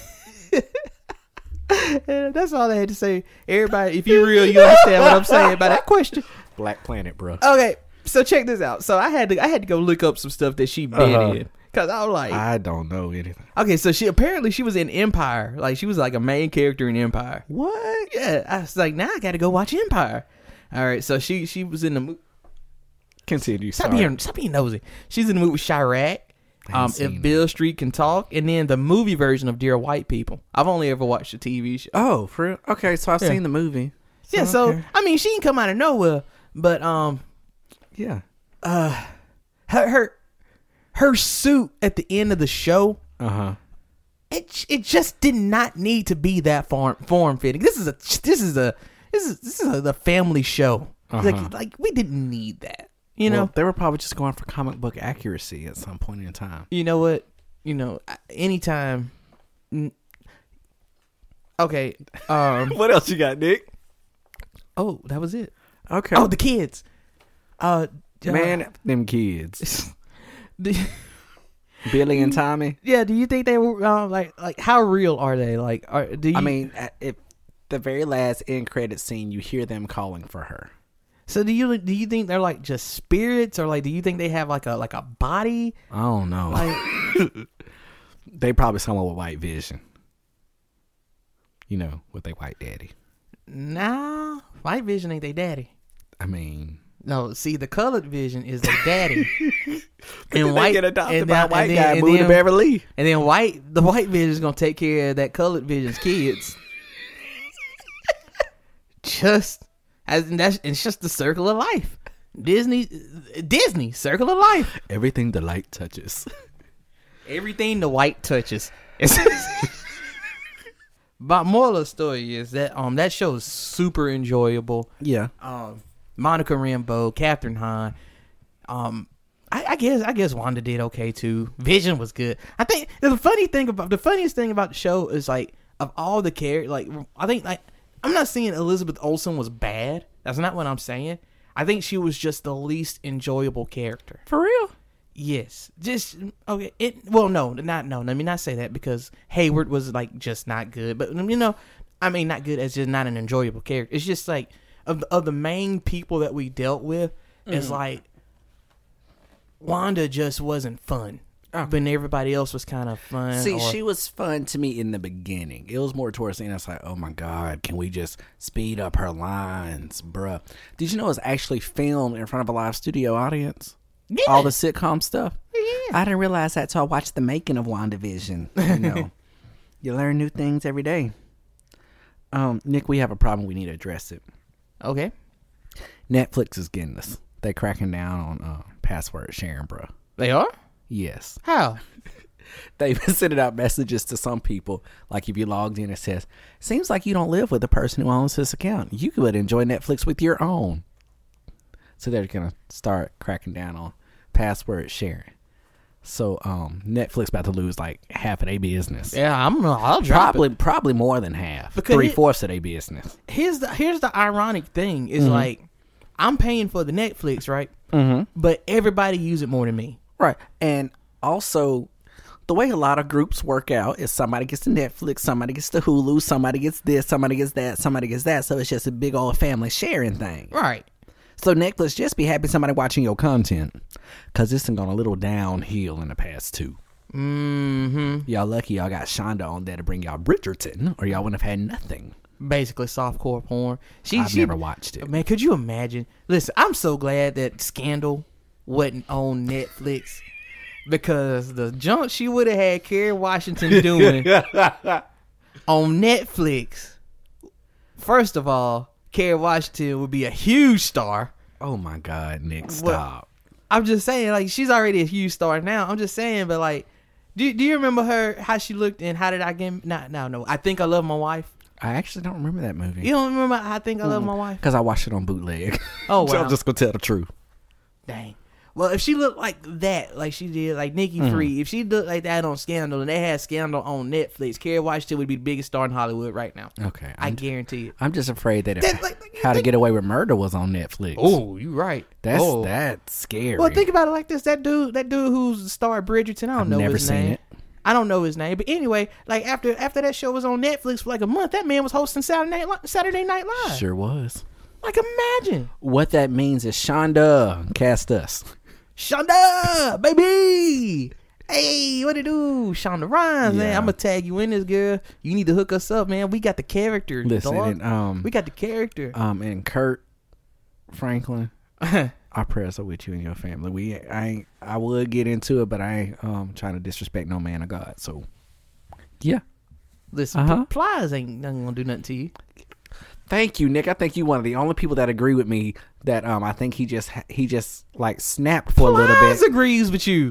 yeah, that's all I had to say. Everybody, if you're real, you understand what I'm saying about that question. Black Planet, bro. Okay, so check this out. So I had to I had to go look up some stuff that she been Uh-huh. in. Cause I was like, I don't know anything. okay, so she apparently she was in Empire. Like she was like a main character in Empire. What? Yeah, I was like, now I got to go watch Empire. All right, so she she was in the movie. Continue. Stop Sorry. being stop being nosy. She's in the movie with Chirac. I Um, ain't if seen Bill Street Can Talk, and then the movie version of Dear White People. I've only ever watched the T V show. Oh, for real? Okay, so I've Yeah. seen the movie. Yeah, so okay. I mean, she didn't come out of nowhere, but um, Yeah. uh, her her her suit at the end of the show, Uh huh. it it just did not need to be that form form fitting. This is a this is a this is this is a, the family show. Uh-huh. Like like we didn't need that. You know. Well, they were probably just going for comic book accuracy at some point in time. You know what? You know, anytime. n- Okay. Um. What else you got, Nick? Oh, that was it. Okay. Oh, the kids. Uh, Man, uh, them kids. the, Billy and Tommy. yeah. Do you think they were uh, like like how real are they? Like, are, do you? I mean, uh, if the very last end credit scene, you hear them calling for her. So do you do you think they're like just spirits, or like do you think they have like a like a body? I don't know. Like, they probably someone with white vision. You know, with their white daddy. Nah, white vision ain't they daddy. I mean, no. See, the colored vision is their daddy. and white get adopted and by then, a white and guy, then, moved to then, Beverly. And then white, the white vision is gonna take care of that colored vision's kids. Just as and that's it's just the circle of life. Disney, Disney, circle of life. Everything the light touches. Everything the white touches. But moral of the story is that um that show is super enjoyable. Yeah. Um, Monica Rambeau, Catherine Hahn. Um, I, I guess I guess Wanda did okay too. Vision was good. I think the funny thing about the funniest thing about the show is like of all the characters, like I think like I'm not saying Elizabeth Olsen was bad. That's not what I'm saying. I think she was just the least enjoyable character. For real? Yes. Just okay. It well, no, not no. Let me not say that because Hayward was like just not good. But you know, I mean, not good as just not an enjoyable character. It's just like of the, of the main people that we dealt with, mm. it's like Wanda just wasn't fun. Oh. But everybody else was kind of fun. See, or, she was fun to me in the beginning. It was more towards the end. I was like, oh my God, can we just speed up her lines, bruh? Did you know it was actually filmed in front of a live studio audience? Yeah. All the sitcom stuff? Yeah. I didn't realize that, so I watched the making of WandaVision. You know, you learn new things every day. Um, Nick, we have a problem. We need to address it. Okay. Netflix is getting us. They're cracking down on uh, password sharing, bruh. They are? Yes. How? They've been sending out messages to some people. Like if you logged in, it says, seems like you don't live with the person who owns this account. You could enjoy Netflix with your own. So they're going to start cracking down on password sharing. So um, Netflix about to lose like half of their business. Yeah, I'm. I'll drop probably it. probably more than half. Because Three it, fourths of their business. Here's the here's the ironic thing is mm-hmm. like I'm paying for the Netflix, right? Mm-hmm. But everybody use it more than me. Right. And also, the way a lot of groups work out is somebody gets the Netflix, somebody gets the Hulu, somebody gets this, somebody gets that, somebody gets that. So it's just a big old family sharing thing. Right. So Netflix just be happy somebody watching your content. Because this has gone a little downhill in the past two. Mm-hmm. Y'all lucky y'all got Shonda on there to bring y'all Bridgerton, or y'all wouldn't have had nothing. Basically softcore porn. She, I've she, never watched it. Man, could you imagine? Listen, I'm so glad that Scandal wasn't on Netflix. Because the junk she would have had Kerry Washington doing on Netflix. First of all, Kerry Washington would be a huge star. Oh my God, Nick, stop. Well, I'm just saying, like, she's already a huge star now. I'm just saying, but like, do do you remember her, how she looked in How Did I Get... No, no, no. I Think I Love My Wife. I actually don't remember that movie. You don't remember I Think I Love mm, My Wife? Because I watched it on bootleg. Oh, wow. So I'm just going to tell the truth. Dang. Well, if she looked like that, like she did, like Nikki mm. Free, if she looked like that on Scandal and they had Scandal on Netflix, Kerry Washington would be the biggest star in Hollywood right now. Okay. I I'm, guarantee it. I'm just afraid that if that, like, How think, to Get Away with Murder was on Netflix. Oh, you're right. That's oh. that's scary. Well, think about it like this. That dude, that dude who's starred Bridgerton, I don't I've know never his seen name. it. I don't know his name. But anyway, like after after that show was on Netflix for like a month, that man was hosting Saturday Night, Saturday Night Live. Sure was. Like, imagine. What that means is Shonda, cast us. Shonda, baby. Hey, what it do? Shonda Rhimes, yeah. man. I'm going to tag you in this, girl. You need to hook us up, man. We got the character, Listen, dog. And, um, we got the character. Um, and Kurt Franklin, our prayers are with you and your family. We, I, ain't, I would get into it, but I ain't um, trying to disrespect no man of God. So, yeah. Listen, uh-huh. Plies ain't going to do nothing to you. Thank you, Nick. I think you one of the only people that agree with me that um I think he just he just like snapped for Plies a little bit. agrees with you.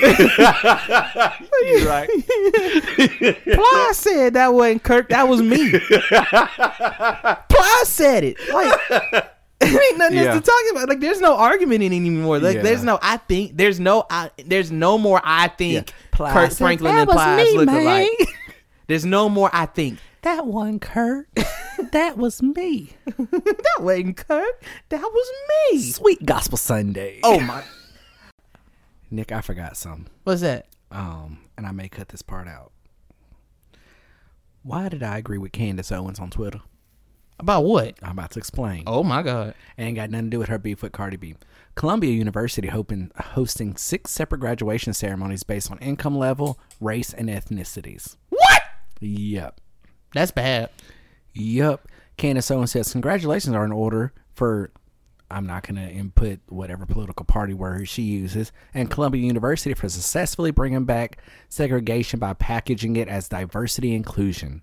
You're right. Plies said that wasn't Kirk. That was me. Plies said it. Like, ain't nothing yeah. else to talk about. Like, there's no argument in anymore. Like, yeah. there's no I think. There's no I. There's no more I think. Yeah. Kurt Franklin and Plies look alike. There's no more I think. That one, Kurt. That was me. That wasn't Kurt. That was me. Sweet Gospel Sunday. Oh my. Nick, I forgot something. What's that? Um, and I may cut this part out. Why did I agree with Candace Owens on Twitter? About what? I'm about to explain. Oh my God. It ain't got nothing to do with her beef with Cardi B. Columbia University hoping, hosting six separate graduation ceremonies based on income level, race, and ethnicities. What? Yep. That's bad. Yep. Candace Owens says, congratulations are in order for, I'm not going to input whatever political party word she uses, and Columbia University for successfully bringing back segregation by packaging it as diversity inclusion.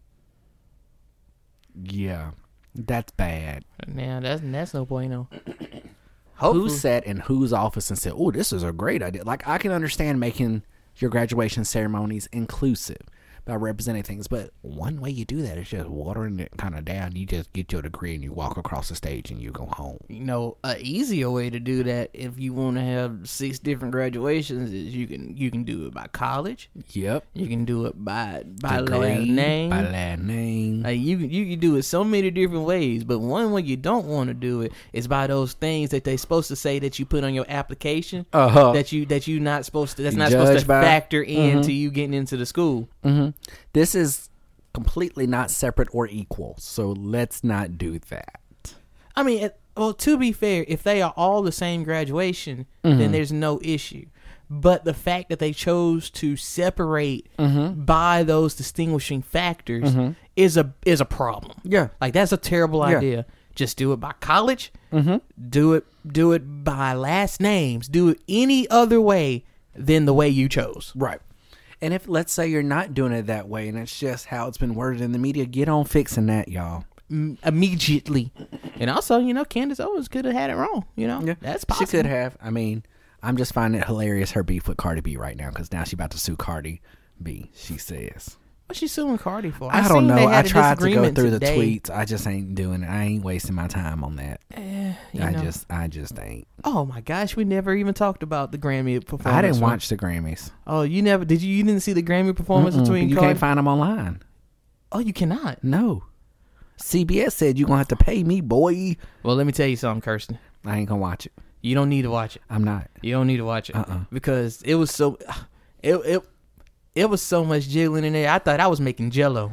Yeah. That's bad. Now, that's, that's no bueno. Who sat in whose office and said, oh, this is a great idea? Like, I can understand making your graduation ceremonies inclusive by representing things, but one way you do that is just watering it kind of down. You just get your degree and you walk across the stage and you go home. You know, a easier way to do that if you want to have six different graduations is you can you can do it by college. Yep. You can do it by by Degree, last name. By last name. Like you can you can do it so many different ways, but one way you don't want to do it is by those things that they supposed to say that you put on your application Uh-huh. that you that you not supposed to that's not Judged supposed to by. factor into Mm-hmm. you getting into the school. Mm-hmm. This is completely not separate or equal, so let's not do that. I mean, it, well, to be fair, if they are all the same graduation, Mm-hmm. then there's no issue. But the fact that they chose to separate Mm-hmm. by those distinguishing factors is a is a problem. Yeah. Like that's a terrible Yeah. idea. Just do it by college. Mm-hmm. Do it do it by last names. Do it any other way than the way you chose. Right. And if, let's say, you're not doing it that way and it's just how it's been worded in the media, get on fixing that, y'all. M- immediately. And also, you know, Candace Owens could have had it wrong. You know, Yeah, that's possible. She could have. I mean, I'm just finding it hilarious, her beef with Cardi B right now, because now she's about to sue Cardi B, she says. What's she suing Cardi for? I, I don't seen know. they I had a tried to go disagreement through today. the tweets. I just ain't doing it. I ain't wasting my time on that. Eh, you I know. just, I just ain't. Oh my gosh, we never even talked about the Grammy performance. I didn't one. watch the Grammys. Oh, you never did you? You didn't see the Grammy performance Mm-mm, between you Cardi? can't find them online. Oh, you cannot. No. C B S said you're going to have to pay me, boy. Well, let me tell you something, Kirsten. I ain't going to watch it. You don't need to watch it. I'm not. You don't need to watch it Uh-uh. because it was so it it it was so much jiggling in there. I thought I was making Jello.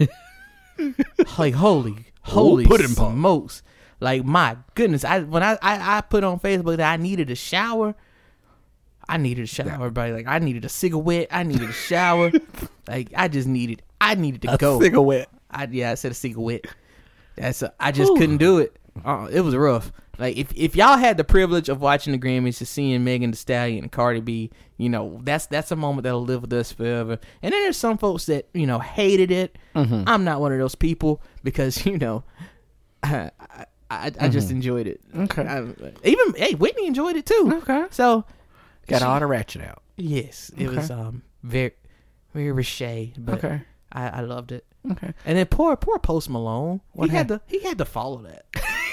Like holy, holy pudding pop. smokes! Like my goodness, I when I, I I put on Facebook that I needed a shower. I needed a shower, Yeah. everybody. Like I needed a cigarette. I needed a shower. Like I just needed. I needed to A go. cigarette. I yeah, I said a cigarette. That's a, I just Whew. couldn't do it. Uh, it was rough. Like if if y'all had the privilege of watching the Grammys and seeing Megan Thee Stallion and Cardi B, you know that's that's a moment that'll live with us forever. And then there's some folks that you know hated it. Mm-hmm. I'm not one of those people because you know I I, I, I just enjoyed it. Okay. I, even hey Whitney enjoyed it too. Okay. So Got she- all the ratchet out. yes, it Okay. was um very very risque, but Okay. I, I loved it. Okay. And then poor poor Post Malone. What he had to he had to follow that.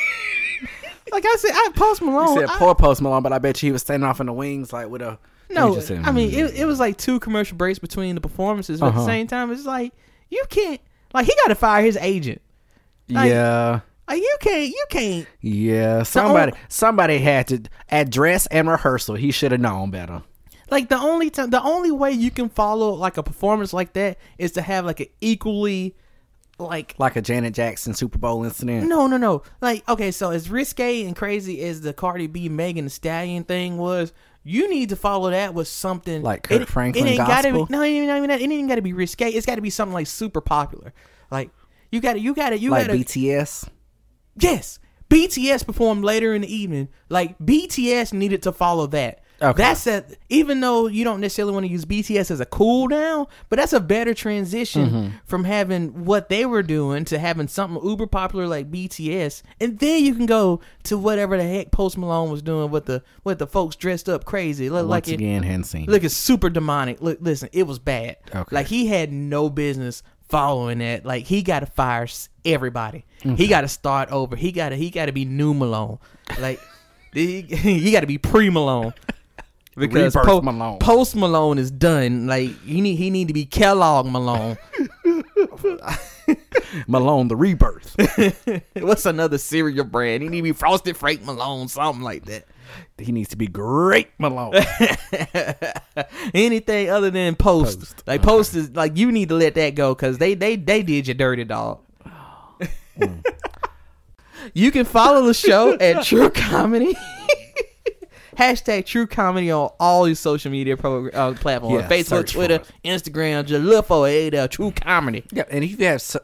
Like I said, I Post Malone. You said I- poor Post Malone, but I bet you he was standing off in the wings like with a. no, he just said, I mean "Mm." it, it was like two commercial breaks between the performances, but at Uh-huh. the same time, it's like you can't. Like he got to fire his agent. like- yeah, Like you can't. You can't. yeah. Somebody, only- somebody had to at dress and rehearsal. He should have known better. Like the only time, the only way you can follow like a performance like that is to have like an equally, like Like a Janet Jackson Super Bowl incident. no, no, no. Like okay, so as risque and crazy as the Cardi B Megan Thee Stallion thing was, you need to follow that with something Like Kirk it, Franklin it ain't gotta gospel? be, no, it ain't even that. It ain't got to be risque. It's got to be something like super popular. Like you got to, you got to, you like got to. B T S. Yes, B T S performed later in the evening. Like B T S needed to follow that. Okay. That's a, even though you don't necessarily want to use B T S as a cool down, but that's a better transition Mm-hmm. from having what they were doing to having something uber popular like B T S, and then you can go to whatever the heck Post Malone was doing with the with the folks dressed up crazy. Look Once like it, again, hadn't seen. look, it's super demonic. Look, listen, it was bad. Okay. Like he had no business following that. Like he got to fire s- everybody. He got to start over. He got to he got to be new Malone. Like he, he got to be pre Malone. Because Rebirth Po- Malone. Post Malone is done. Like he need he need to be Kellogg Malone. Malone, the rebirth. What's another cereal brand? He need to be Frosted Flake Malone, something like that. He needs to be Great Malone. Anything other than Post, Post. like Post is like you need to let that go because they they they did you dirty, dog. You can follow the show at True Comedy. Hashtag True Comedy on all your social media pro- uh, platforms. Yeah, Facebook, search for Twitter, it. Instagram. Just look for it. Uh, True Comedy. Yeah, and if you have, su-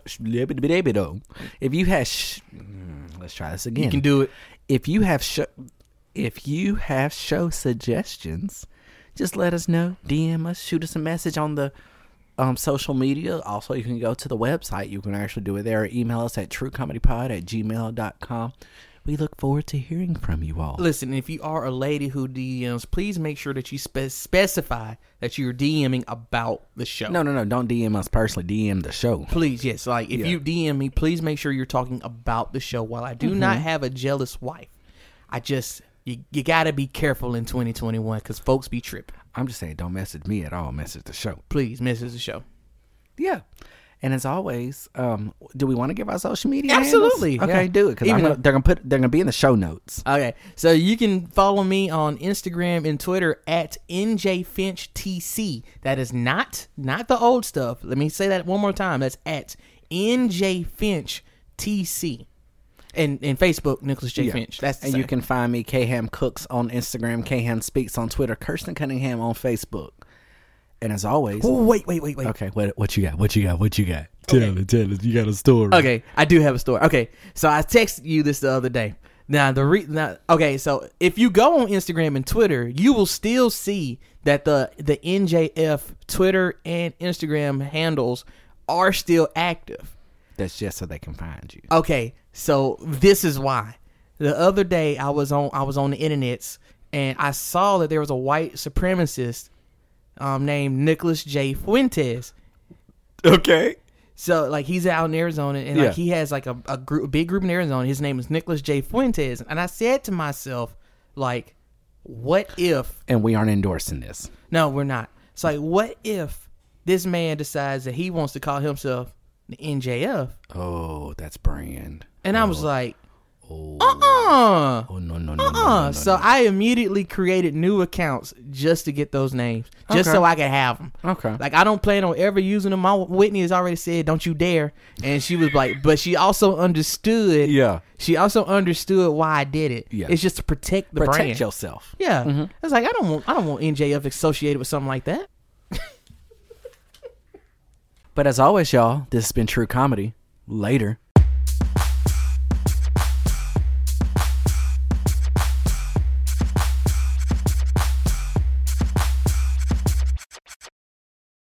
if you have, sh- mm, let's try this again. You can do it. If you have, sh- if you have show suggestions, just let us know. D M us, shoot us a message on the um, social media. Also, you can go to the website. You can actually do it there. Or email us at truecomedypod at gmail dot com. We look forward to hearing from you all. Listen, if you are a lady who D Ms, please make sure that you spe- specify that you're DMing about the show. No, no, no. Don't D M us personally. D M the show. Please, yes. Like, if Yeah. you D M me, please make sure you're talking about the show. While I do Mm-hmm. not have a jealous wife, I just, you, you got to be careful in twenty twenty-one because folks be tripping. I'm just saying, don't message me at all. Message the show. Please, message the show. Yeah. And as always, um, do we want to give our social media Absolutely, handles? Okay, yeah. do it because Even gonna, though- they're gonna put they're gonna be in the show notes. Okay, so you can follow me on Instagram and Twitter at N J Finch T C. That is not not the old stuff. Let me say that one more time. That's at N J Finch T C. And and Facebook, Nicholas J. Yeah. Finch. That's the And same. you can find me Kham Cooks on Instagram, Kham Speaks on Twitter, Kirsten Cunningham on Facebook. And as always, Oh, wait, wait, wait, wait. okay, what what you got? What you got? What you got? Tell it, tell it. You got a story. Okay, I do have a story. Okay, so I texted you this the other day. Now the re- now, okay, so if you go on Instagram and Twitter, you will still see that the the N J F Twitter and Instagram handles are still active. That's just so they can find you. Okay, so this is why. The other day I was on I was on the internets and I saw that there was a white supremacist um, named Nicholas J. Fuentes. Okay. So like he's out in Arizona and Yeah. like he has like a, a group a big group in Arizona. His name is Nicholas J. Fuentes. And I said to myself, like, what if And we aren't endorsing this. no, we're not. It's like, what if this man decides that he wants to call himself the N J F? Oh, that's brand. And I was like, Oh, uh-uh. oh no, no, no, no, Uh-uh. no, no, So no. I immediately created new accounts just to get those names, just Okay. so I could have them. Okay. Like, I don't plan on ever using them. My Whitney has already said, don't you dare. And she was like, but she also understood. Yeah. She also understood why I did it. Yeah. It's just to protect the Protect brand. yourself. Yeah. It's like, I don't want I don't want N J F associated with something like that. But as always, y'all, this has been True Comedy. Later.